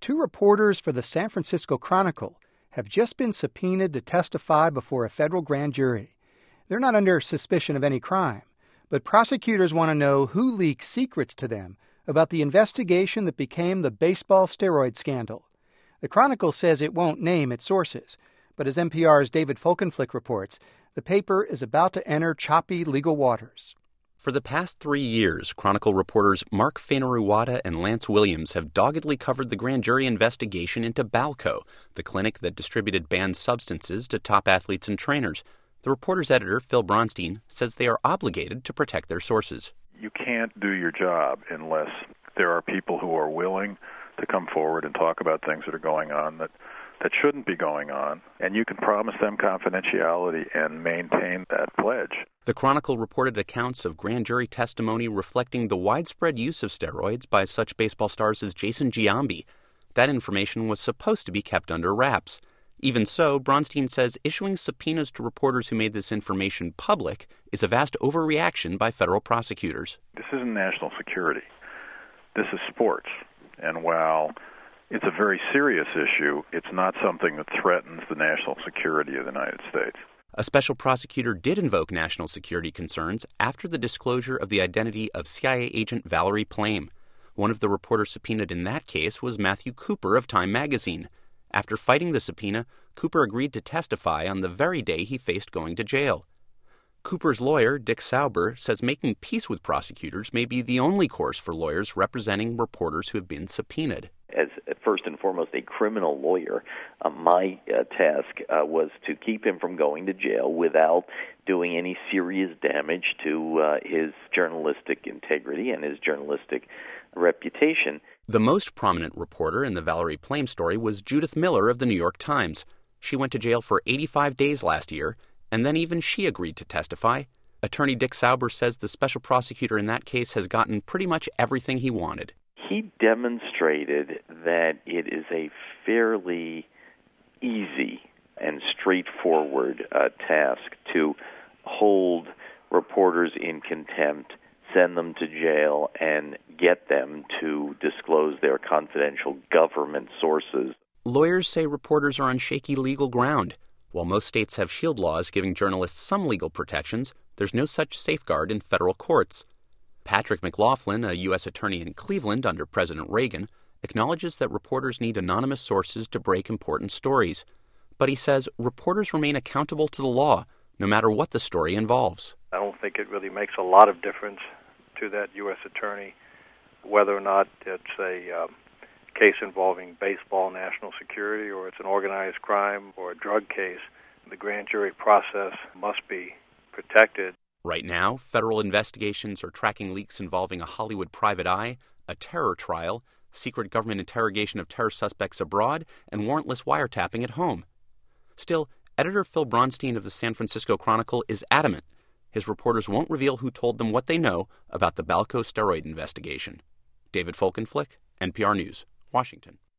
two reporters for the San Francisco Chronicle have just been subpoenaed to testify before a federal grand jury. They're not under suspicion of any crime, but prosecutors want to know who leaked secrets to them about the investigation that became the baseball steroid scandal. The Chronicle says it won't name its sources, but as NPR's David Folkenflik reports, the paper is about to enter choppy legal waters. For the past 3 years, Chronicle reporters Mark Fainaru-Wada and Lance Williams have doggedly covered the grand jury investigation into Balco, the clinic that distributed banned substances to top athletes and trainers. The reporter's editor, Phil Bronstein, says they are obligated to protect their sources. You can't do your job unless there are people who are willing to come forward and talk about things that are going on that shouldn't be going on, and you can promise them confidentiality and maintain that pledge. The Chronicle reported accounts of grand jury testimony reflecting the widespread use of steroids by such baseball stars as Jason Giambi. That information was supposed to be kept under wraps. Even so, Bronstein says issuing subpoenas to reporters who made this information public is a vast overreaction by federal prosecutors. This isn't national security. This is sports. And while it's a very serious issue, it's not something that threatens the national security of the United States. A special prosecutor did invoke national security concerns after the disclosure of the identity of CIA agent Valerie Plame. One of the reporters subpoenaed in that case was Matthew Cooper of Time magazine. After fighting the subpoena, Cooper agreed to testify on the very day he faced going to jail. Cooper's lawyer, Dick Sauber, says making peace with prosecutors may be the only course for lawyers representing reporters who have been subpoenaed. As first and foremost a criminal lawyer, my task was to keep him from going to jail without doing any serious damage to his journalistic integrity and his journalistic reputation. The most prominent reporter in the Valerie Plame story was Judith Miller of the New York Times. She went to jail for 85 days last year, and then even she agreed to testify. Attorney Dick Sauber says the special prosecutor in that case has gotten pretty much everything he wanted. He demonstrated that it is a fairly easy and straightforward task to hold reporters in contempt, send them to jail, and get them to disclose their confidential government sources. Lawyers say reporters are on shaky legal ground. While most states have shield laws giving journalists some legal protections, there's no such safeguard in federal courts. Patrick McLaughlin, a U.S. attorney in Cleveland under President Reagan, acknowledges that reporters need anonymous sources to break important stories. But he says reporters remain accountable to the law, no matter what the story involves. I don't think it really makes a lot of difference to that U.S. attorney whether or not it's a case involving baseball national security or it's an organized crime or a drug case. The grand jury process must be protected. Right now, federal investigations are tracking leaks involving a Hollywood private eye, a terror trial, secret government interrogation of terror suspects abroad, and warrantless wiretapping at home. Still, editor Phil Bronstein of the San Francisco Chronicle is adamant. His reporters won't reveal who told them what they know about the Balco steroid investigation. David Folkenflik, NPR News, Washington.